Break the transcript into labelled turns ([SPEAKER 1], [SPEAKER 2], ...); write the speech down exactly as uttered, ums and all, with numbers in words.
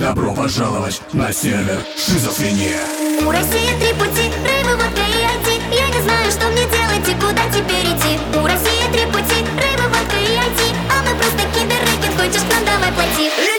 [SPEAKER 1] Добро пожаловать на сервер Шизофрения.
[SPEAKER 2] У России три пути: рейвы, водка и ай ти. Я не знаю, что мне делать и куда теперь идти. У России три пути: рейвы, водка и ай ти. А мы просто киберрэкет, хочешь к нам, давай плати.